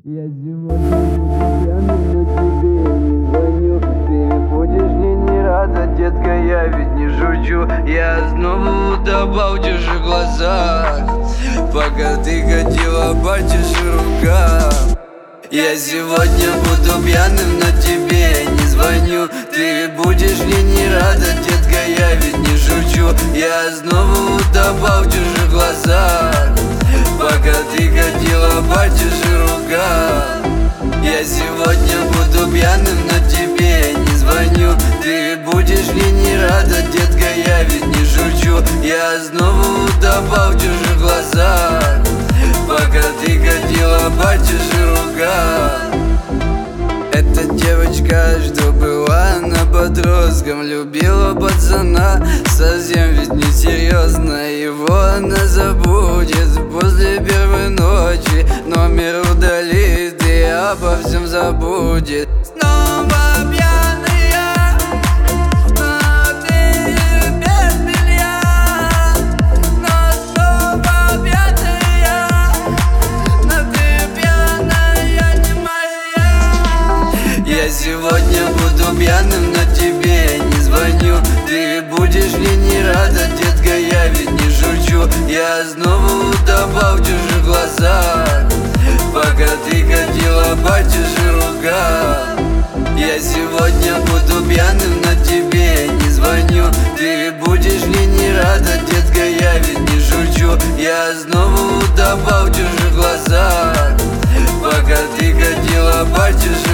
Я сегодня буду пьяным, но тебе не звоню. Ты будешь мне не рада, детка, я ведь не шучу. Я снова утопал в чужих глазах, пока ты ходила по чужим рукам. Я сегодня буду пьяным, но тебе не звоню. Ты будешь мне не рада, детка, я ведь не шучу. Я снова утопал в чужих глазах, пока ты ходила по чужим рукам. Я сегодня буду пьяным, но тебе не звоню. Ты будешь мне не рада, детка, я ведь не шучу. Я снова утопал в чужих глазах, пока ты ходила по чужим рукам. Эта девочка, что была на подростком, любила пацана, совсем ведь не серьезно. Его она забудет после первой ночи, номер удалит и обо всем забудет. Снова пьяная, но ты без белья. Но снова пьяная, но ты пьяная не моя. Я сегодня буду пьяным, но тебе не звоню. Ты будешь мне не рада, детка, я ведь не шучу. Я снова утопал в чужих глазах, пока ты ходила по чужим рукам. Я сегодня буду пьяным, но тебе не звоню. Ты будешь мне не рада, детка, я ведь не шучу. Я снова утопал в чужих глазах, пока ты ходила по чужим